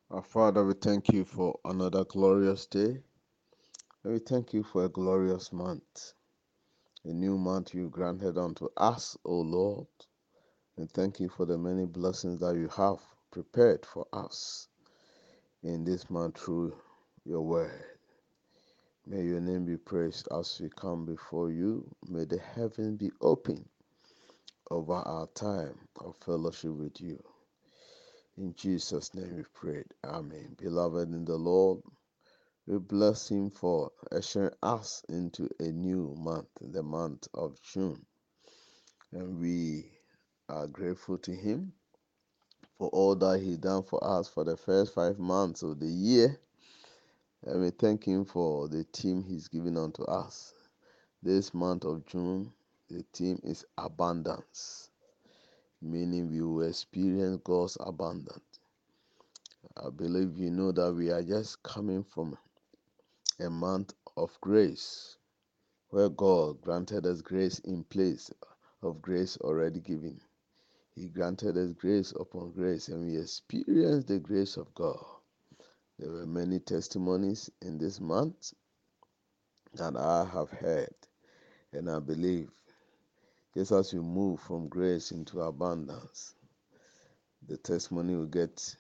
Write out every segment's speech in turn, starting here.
Our Father, we thank you for another glorious day. And we thank you for a glorious month, a new month you granted unto us, O Lord. And thank you for the many blessings that you have prepared for us in this month through your word. May your name be praised as we come before you. May the heavens be open over our time of fellowship with you. In Jesus' name we prayed. Amen. Beloved in the Lord, we bless him for ushering us into a new month, the month of June. And we are grateful to him for all that he done for us for the first 5 months of the year. And we thank him for the theme he's given unto us. This month of June, the theme is abundance, meaning we will experience God's abundance. I believe you know that we are just coming from a month of grace, where God granted us grace in place of grace already given. He granted us grace upon grace, and we experienced the grace of God. There were many testimonies in this month that I have heard, and I believe just as we move from grace into abundance, the testimony will get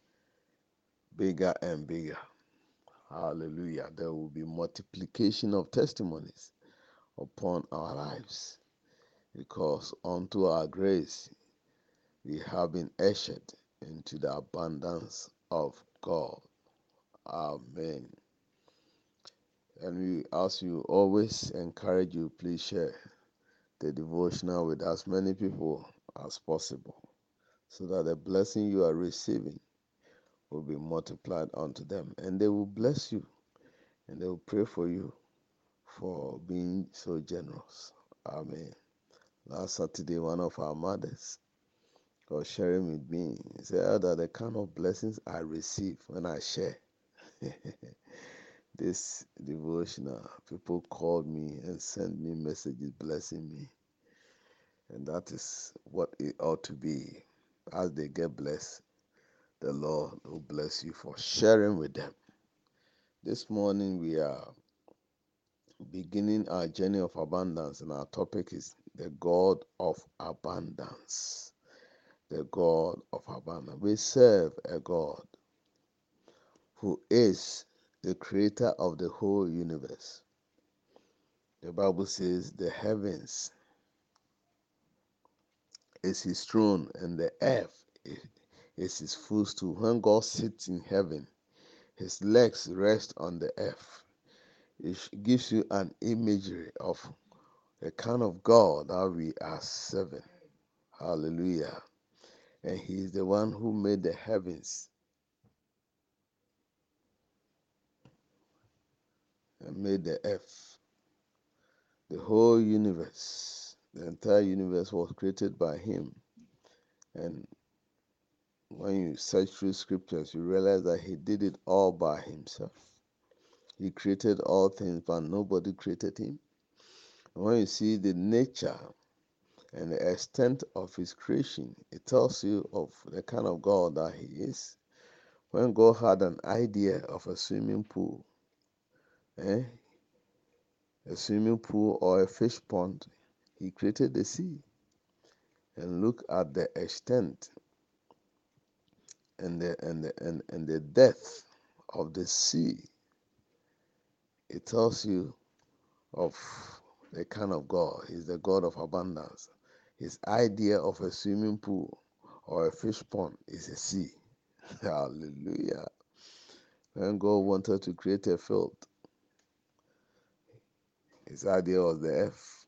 bigger and bigger. Hallelujah. There will be multiplication of testimonies upon our lives, because unto our grace we have been ushered into the abundance of God. Amen. And we ask you always, encourage you, please share the devotional with as many people as possible, so that the blessing you are receiving will be multiplied unto them, and they will bless you, and they will pray for you for being so generous. Amen. Last Saturday, one of our mothers was sharing with me. He said that the kind of blessings I receive when I share this devotional, people called me and sent me messages blessing me. And that is what it ought to be. As they get blessed, the Lord will bless you for sharing with them. This morning we are beginning our journey of abundance, and our topic is the God of abundance. The God of abundance. We serve a God who is the creator of the whole universe. The Bible says the heavens is his throne and the earth is his footstool. When God sits in heaven, his legs rest on the earth. It gives you an imagery of the kind of God that we are serving. Hallelujah. And he is the one who made the heavens and made the earth. The whole universe, the entire universe was created by him. And when you search through scriptures, you realize that he did it all by himself. He created all things, but nobody created him. And when you see the nature and the extent of his creation, it tells you of the kind of God that he is. When God had an idea of a swimming pool, a swimming pool or a fish pond, he created the sea. And look at the extent and the depth of the sea. It tells you of the kind of God. He's the God of abundance. His idea of a swimming pool or a fish pond is a sea. Hallelujah. When God wanted to create a field, his idea was the earth,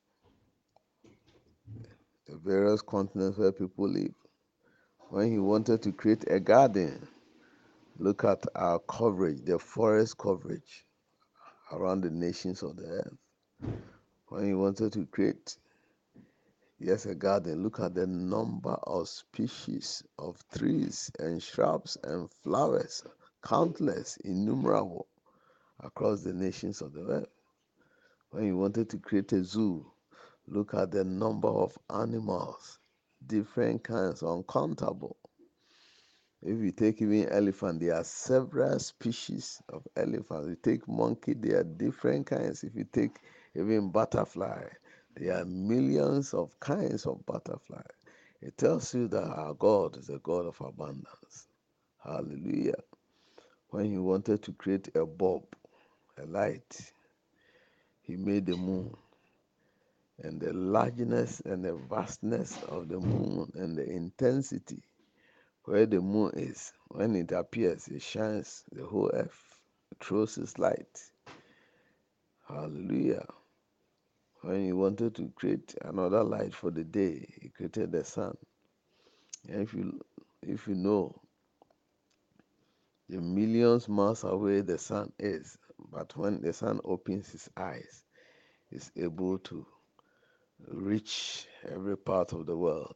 the various continents where people live. When he wanted to create a garden, look at our coverage, the forest coverage around the nations of the earth. When he wanted to create, yes, a garden, look at the number of species of trees and shrubs and flowers, countless, innumerable, across the nations of the earth. When he wanted to create a zoo, look at the number of animals, different kinds, uncountable. If you take even elephant, there are several species of elephants. You take monkey, there are different kinds. If you take even butterfly, there are millions of kinds of butterfly. It tells you that our God is a God of abundance. Hallelujah. When he wanted to create a bulb, a light, he made the moon. And the largeness and the vastness of the moon and the intensity where the moon is, when it appears, it shines the whole earth, it throws its light. Hallelujah. When he wanted to create another light for the day, he created the sun. And if you know the millions miles away the sun is, but when the sun opens his eyes, he's able to reach every part of the world.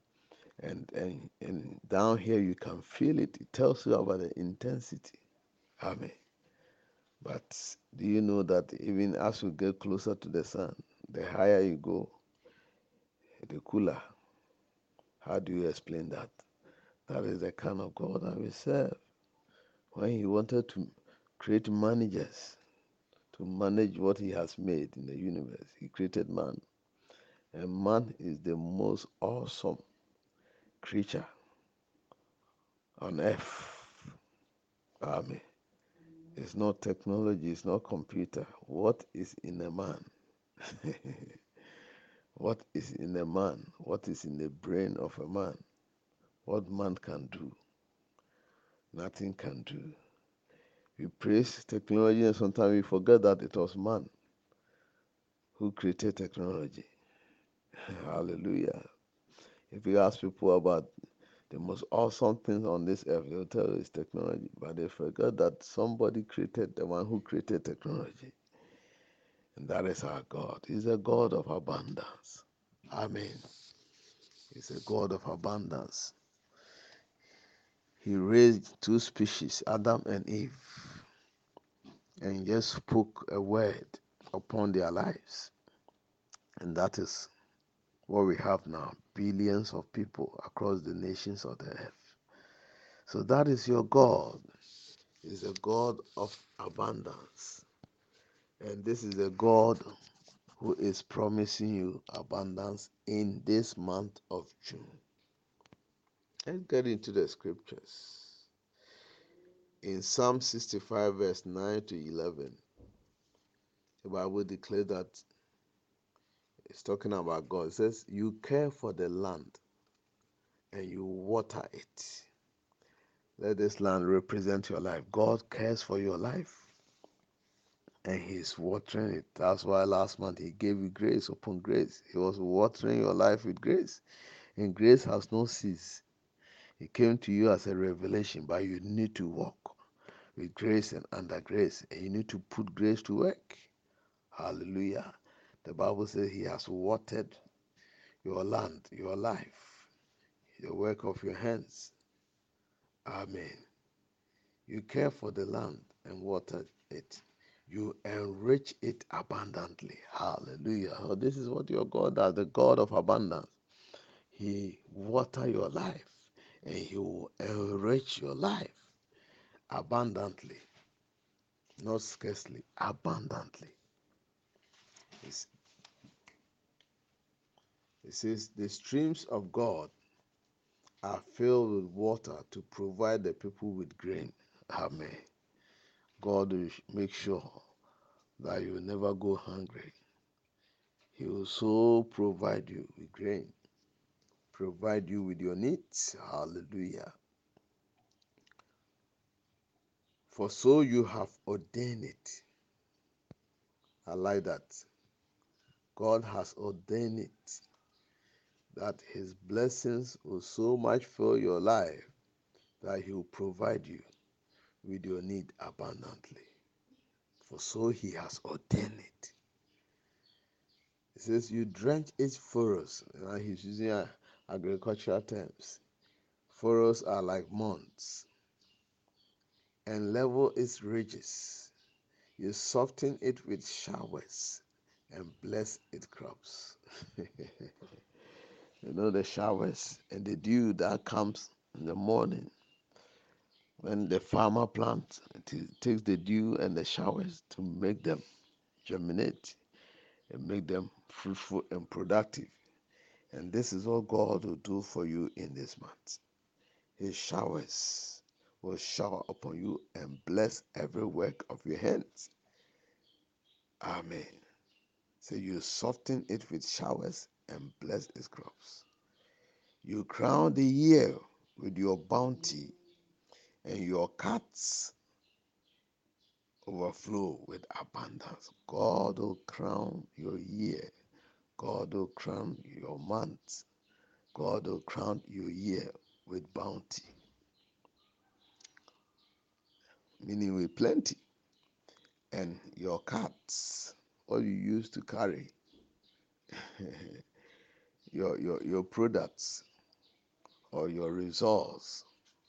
And down here you can feel it. It tells you about the intensity. Amen. But do you know that even as you get closer to the sun, the higher you go, the cooler? How do you explain that? That is the kind of God that we serve. When he wanted to create managers to manage what he has made in the universe, he created man. And man is the most awesome creature on earth. Amen. It's not technology, it's not computer. What is in a man? What is in a man? What is in the brain of a man? What man can do? Nothing can do. We praise technology and sometimes we forget that it was man who created technology. Hallelujah. If you ask people about the most awesome thing on this earth, they'll tell you it's technology. But they forget that somebody created the one who created technology. And that is our God. He's a God of abundance. Amen. He's a God of abundance. He raised two species, Adam and Eve, and just spoke a word upon their lives. And that is what we have now, billions of people across the nations of the earth. So that is your God. He's a God of abundance. And this is a God who is promising you abundance in this month of June. Let's get into the scriptures. In Psalm 65, verse 9 to 11, the Bible declares that it's talking about God. It says, you care for the land and you water it. Let this land represent your life. God cares for your life and he's watering it. That's why last month he gave you grace upon grace. He was watering your life with grace. And grace has no cease. It came to you as a revelation, but you need to walk with grace and under grace. And you need to put grace to work. Hallelujah. The Bible says he has watered your land, your life, the work of your hands. Amen. You care for the land and water it. You enrich it abundantly. Hallelujah. Oh, this is what your God does, the God of abundance. He water your life and he will enrich your life abundantly. Not scarcely, abundantly. It says the streams of God are filled with water to provide the people with grain. Amen. God will make sure that you will never go hungry. He will so provide you with grain, provide you with your needs. Hallelujah. For so you have ordained it. I like that. God has ordained it that his blessings will so much fill your life that he will provide you with your need abundantly. For so he has ordained it. It says you drench its furrows. And he's using agricultural terms. Furrows are like months. And level its ridges. You soften it with showers and bless its crops. You know the showers and the dew that comes in the morning. When the farmer plants, it takes the dew and the showers to make them germinate and make them fruitful and productive. And this is what God will do for you in this month. His showers will shower upon you and bless every work of your hands. Amen. So you soften it with showers and bless its crops. You crown the year with your bounty, and your cuts overflow with abundance. God will crown your year. God will crown your month. God will crown your year with bounty, meaning with plenty. And your carts, what you use to carry your products or your resource,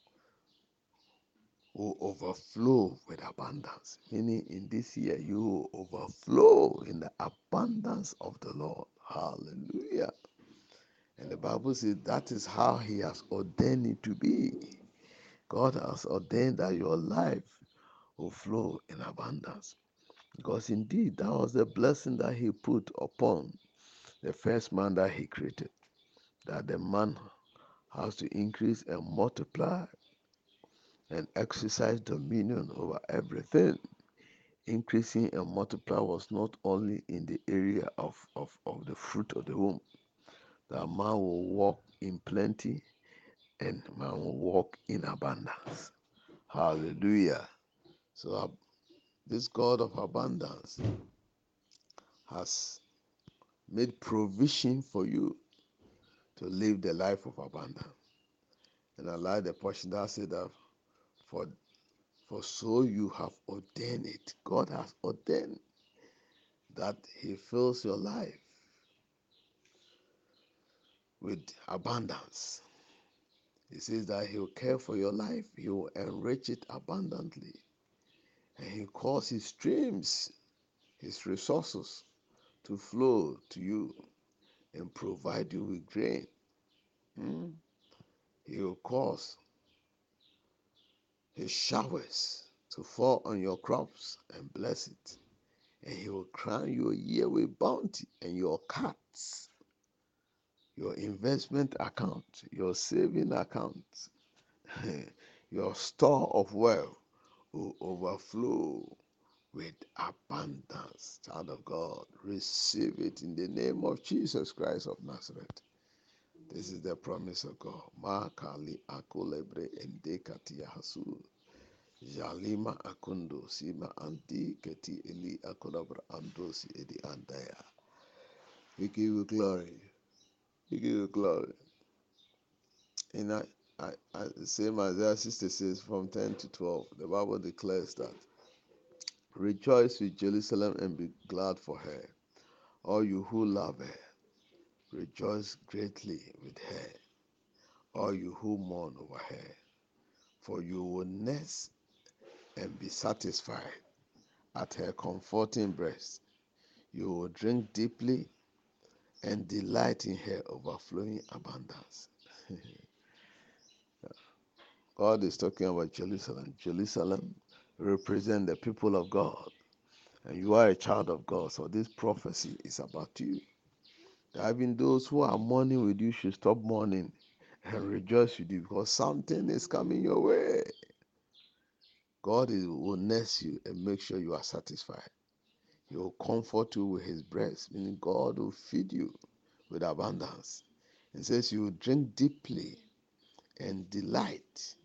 will overflow with abundance. Meaning in this year, you will overflow in the abundance of the Lord. Hallelujah. And the Bible says that is how He has ordained it to be. God has ordained that your life will flow in abundance. Because indeed, that was the blessing that He put upon the first man that He created. That the man has to increase and multiply and exercise dominion over everything. Increasing and multiply was not only in the area of the fruit of the womb. That man will walk in plenty and man will walk in abundance. Hallelujah. So this God of abundance has made provision for you to live the life of abundance. And I like the portion that said that for so you have ordained it. God has ordained that He fills your life with abundance. He says that He will care for your life, He will enrich it abundantly, and He calls His streams, His resources to flow to you and provide you with grain. He will cause His showers to fall on your crops and bless it. And He will crown your year with bounty, and your carts, your investment account, your saving account, your store of wealth will overflow with abundance. Child of God, receive it in the name of Jesus Christ of Nazareth. This is the promise of God. Makali akulebre endekati hasu. Jalima akundo sima anti keti eli akulabra andosi edi andaya. We give you glory. We give you glory. In same Isaiah 66 from 10 to 12, the Bible declares that rejoice with Jerusalem and be glad for her. All you who love her, rejoice greatly with her. All you who mourn over her, for you will nurse and be satisfied at her comforting breast. You will drink deeply and delight in her overflowing abundance. God is talking about Jerusalem. Jerusalem represents the people of God. And you are a child of God. So this prophecy is about you. That even those who are mourning with you should stop mourning and rejoice with you because something is coming your way. God will nurse you and make sure you are satisfied. He will comfort you with His breast, meaning God will feed you with abundance. It says you will drink deeply and delight,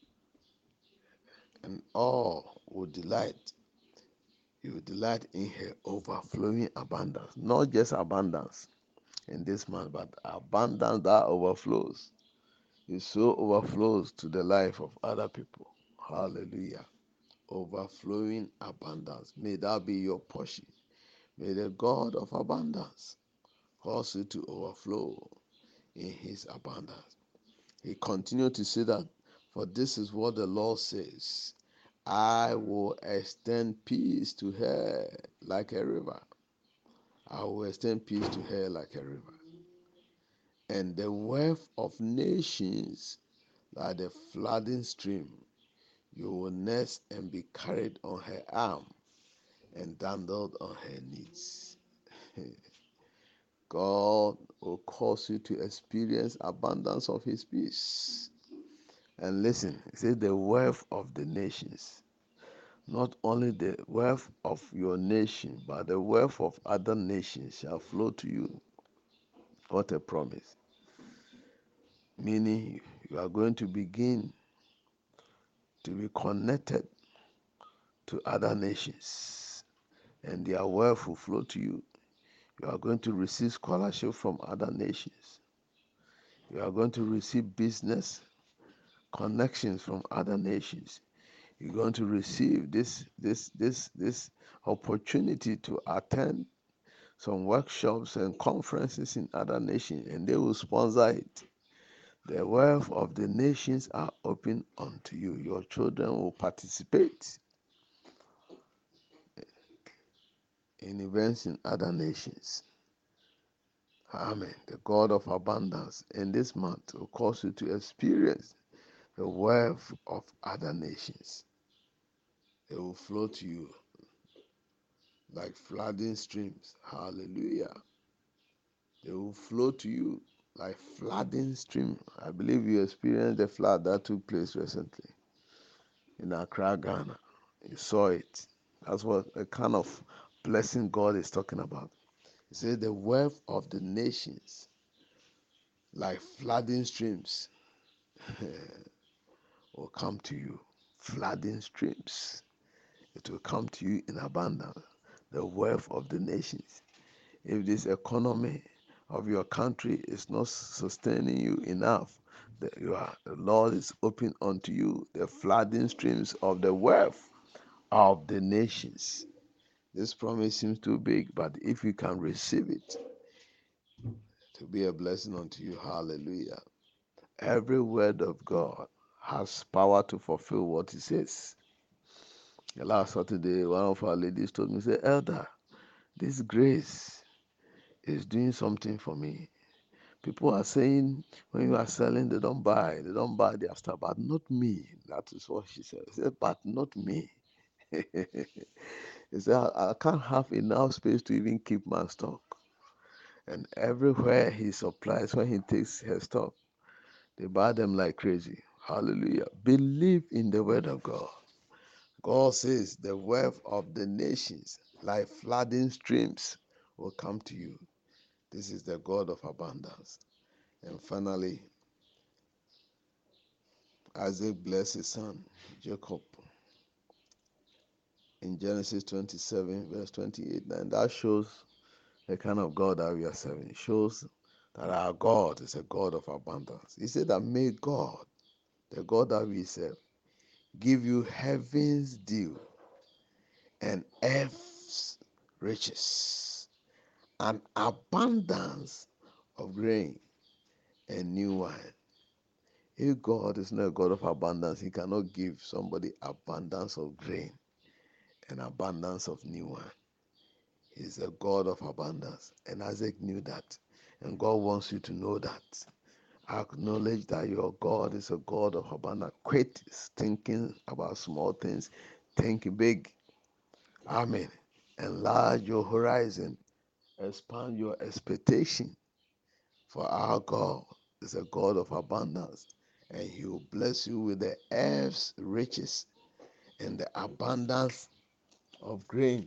and all will delight. You will delight in her overflowing abundance, not just abundance in this month, but abundance that overflows. It so overflows to the life of other people. Hallelujah. Overflowing abundance. May that be your portion. May the God of abundance cause you to overflow in His abundance. He continued to say that, for this is what the Lord says, I will extend peace to her like a river. I will extend peace to her like a river. And the wealth of nations like the flooding stream. You will nurse and be carried on her arm and dandled on her knees. God will cause you to experience abundance of his peace. And listen, he said the wealth of the nations. Not only the wealth of your nation, but the wealth of other nations shall flow to you. What a promise. Meaning you are going to begin to be connected to other nations, and their wealth will flow to you. You are going to receive scholarship from other nations. You are going to receive business connections from other nations. You're going to receive this opportunity to attend some workshops and conferences in other nations, and they will sponsor it. The wealth of the nations are open unto you. Your children will participate in events in other nations. Amen. The God of abundance in this month will cause you to experience the wealth of other nations. It will flow to you like flooding streams. Hallelujah. They will flow to you like flooding stream. I believe you experienced the flood that took place recently in Accra, Ghana. You saw it. That's what the kind of blessing God is talking about. He said the wealth of the nations like flooding streams will come to you. Flooding streams. It will come to you in abundance. The wealth of the nations. If this economy of your country is not sustaining you enough, the Lord is open unto you the flooding streams of the wealth of the nations. This promise seems too big, but if you can receive it, to be a blessing unto you. Hallelujah. Every word of God has power to fulfill what it says. The last Saturday, one of our ladies told me, say, Elder, this grace is doing something for me. People are saying when you are selling, they don't buy their stuff, but not me. That is what she said. She said, but not me. He said, I can't have enough space to even keep my stock. And everywhere he supplies, when he takes her stock, they buy them like crazy. Hallelujah. Believe in the word of God. God says the wealth of the nations, like flooding streams, will come to you. This is the God of abundance. And finally, Isaac blessed his son, Jacob, in Genesis 27, verse 28. And that shows the kind of God that we are serving. It shows that our God is a God of abundance. He said that may God, the God that we serve, give you heaven's dew and earth's riches, an abundance of grain and new wine. If God is not a God of abundance, he cannot give somebody abundance of grain and abundance of new wine. He's a God of abundance. And Isaac knew that. And God wants you to know that. Acknowledge that your God is a God of abundance. Quit thinking about small things. Think big. Amen. Enlarge your horizon. Expand your expectation. For our God is a God of abundance. And he will bless you with the earth's riches and the abundance of grain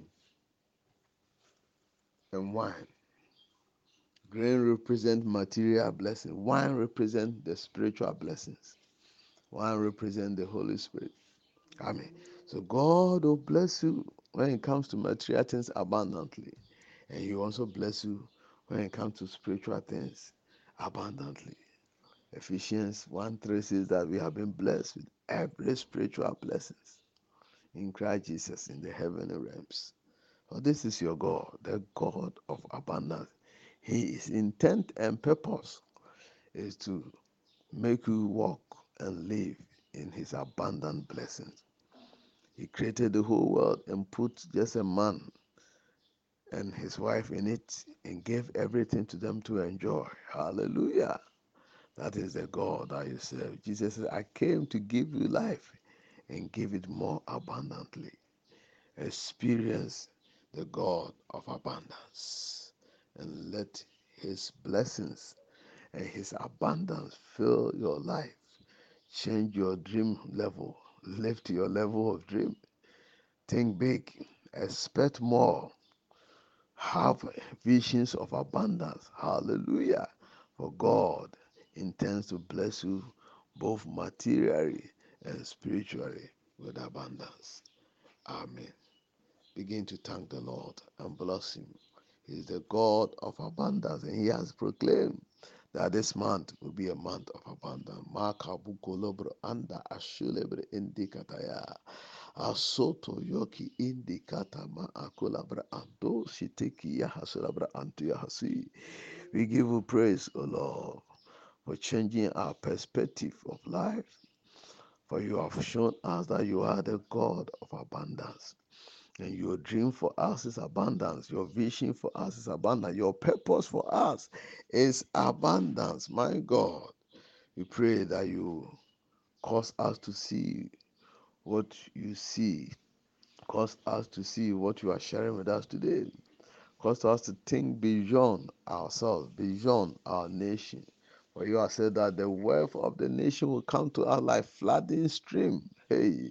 and wine. Grain represents material blessing. Wine represents the spiritual blessings. Wine represents the Holy Spirit. Amen. So God will bless you when it comes to material things abundantly. And he will also bless you when it comes to spiritual things abundantly. Ephesians 1:3 says that we have been blessed with every spiritual blessings in Christ Jesus in the heavenly realms. So this is your God, the God of abundance. His intent and purpose is to make you walk and live in his abundant blessings. He created the whole world and put just a man and his wife in it and gave everything to them to enjoy. Hallelujah. That is the God that you serve. Jesus said, I came to give you life and give it more abundantly. Experience the God of abundance and let his blessings and his abundance fill your life. Change your dream level. Lift your level of dream. Think big. Expect more. Have visions of abundance. Hallelujah. For God intends to bless you both materially and spiritually with abundance. Amen. Begin to thank the Lord and bless him. He is the God of abundance, and he has proclaimed that this month will be a month of abundance. Makabukolobro anda ashulebre indikataya. Asoto yoki indikata ma akulabra ando shiteki yahasulabra antu yahasi. We give you praise, O Lord, for changing our perspective of life. For you have shown us that you are the God of abundance. And your dream for us is abundance. Your vision for us is abundance. Your purpose for us is abundance. My God, we pray that you cause us to see what you see. Cause us to see what you are sharing with us today. Cause us to think beyond ourselves, beyond our nation. For you have said that the wealth of the nation will come to us like flooding stream. Hey,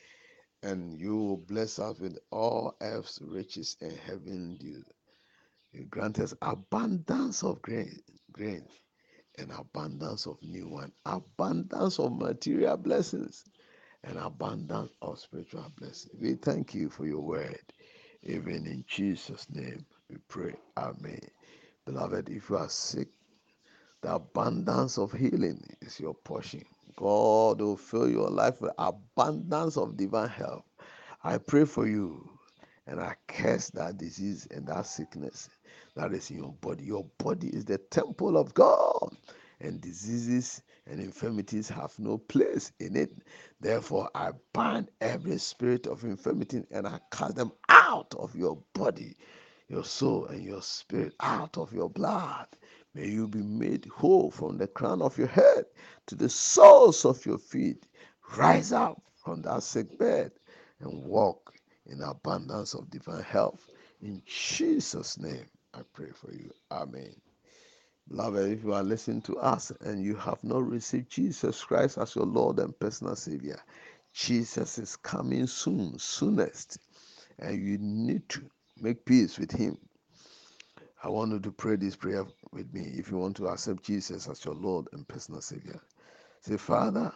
and you will bless us with all earth's riches and heaven dew. You grant us abundance of grain and abundance of new wine, abundance of material blessings, and abundance of spiritual blessings. We thank you for your word. Even in Jesus' name we pray. Amen. Beloved, if you are sick, the abundance of healing is your portion. God will fill your life with abundance of divine health. I pray for you and I curse that disease and that sickness that is in your body. Your body is the temple of God, and diseases and infirmities have no place in it. Therefore, I bind every spirit of infirmity and I cast them out of your body, your soul, and your spirit, out of your blood. May you be made whole from the crown of your head to the soles of your feet. Rise up from that sick bed and walk in abundance of divine health. In Jesus' name, I pray for you. Amen. Beloved, if you are listening to us and you have not received Jesus Christ as your Lord and personal Savior, Jesus is coming soon, soonest, and you need to make peace with Him. I want you to pray this prayer with me if you want to accept Jesus as your Lord and personal Savior. Say, Father,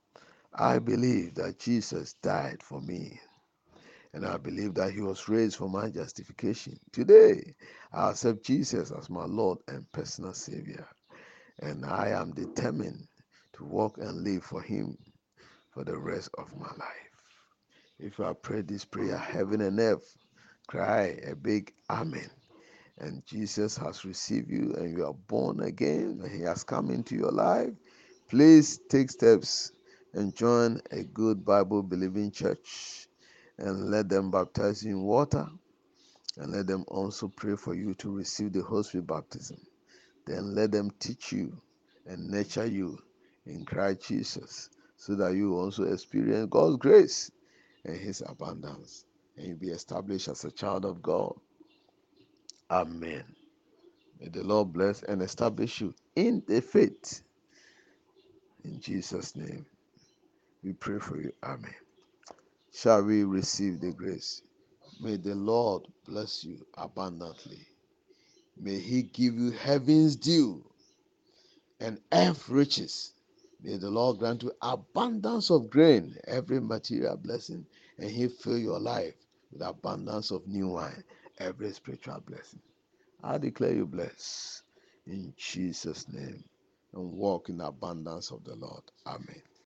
I believe that Jesus died for me, and I believe that he was raised for my justification. Today, I accept Jesus as my Lord and personal Savior, and I am determined to walk and live for him for the rest of my life. If I pray this prayer, heaven and earth cry a big amen. And Jesus has received you and you are born again and he has come into your life. Please take steps and join a good Bible believing church and let them baptize you in water and let them also pray for you to receive the Holy Spirit baptism. Then let them teach you and nurture you in Christ Jesus so that you also experience God's grace and his abundance and you be established as a child of God. Amen. May the Lord bless and establish you in the faith. In Jesus' name, we pray for you. Amen. Shall we receive the grace? May the Lord bless you abundantly. May he give you heaven's dew and earth riches. May the Lord grant you abundance of grain, every material blessing, and he fill your life with abundance of new wine, every spiritual blessing. I declare you blessed in Jesus' name and walk in the abundance of the Lord. Amen.